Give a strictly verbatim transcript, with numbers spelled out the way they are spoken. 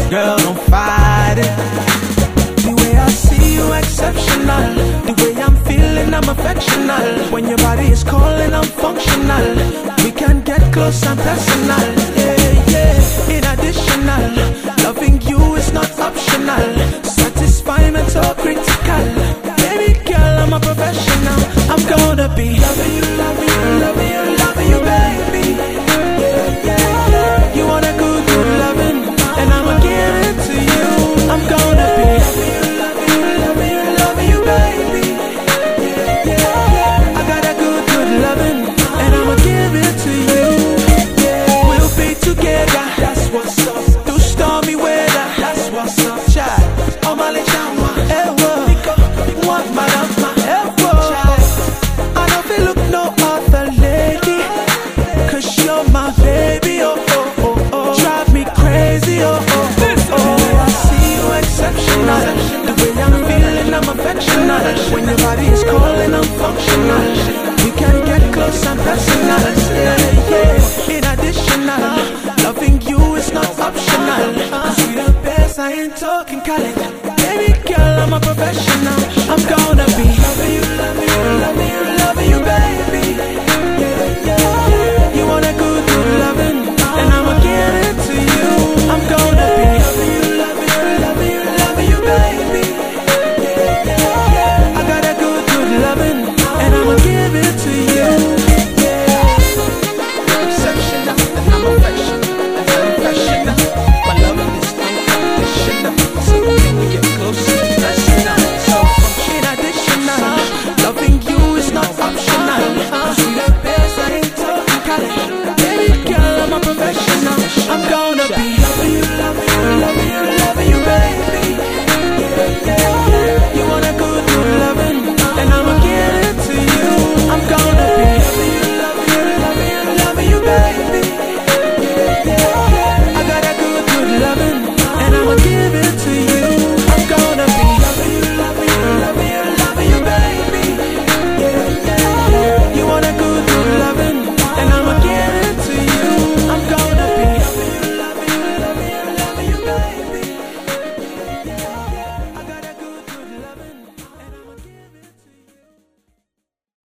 Girl, don't fight it. The way I see you exceptional. The way I'm feeling, I'm affectional. When your body is calling, I'm functional. We can get close and personal. Yeah, yeah. In additional, loving you is not optional. Satisfy mental critical. Baby girl, I'm a professional. I'm gonna be loving you, loving you, loving you, loving you, baby. Yeah, yeah, yeah. You want a good, good loving, and I'ma give it to you. I'm gonna be loving you, loving you, loving you, loving you, baby. Yeah, yeah, yeah. I got a good, good loving, and I'ma give it to you. Yeah. We'll be together. That's what's up. Through stormy weather. That's what's up. Child, oh my lechama, ever. What my love, my ever. I don't feel look no other lady, 'cause you're my baby. Oh oh oh oh. Drive me crazy. Oh oh oh oh. I see you exceptional. The way I'm feeling, I'm affectional. When your body is calling, I'm functional. We can get close and personal. Yeah, yeah. In additional, loving you is not optional. 'Cause we the best, I ain't talking college. Baby girl, I'm a professional. I'm gonna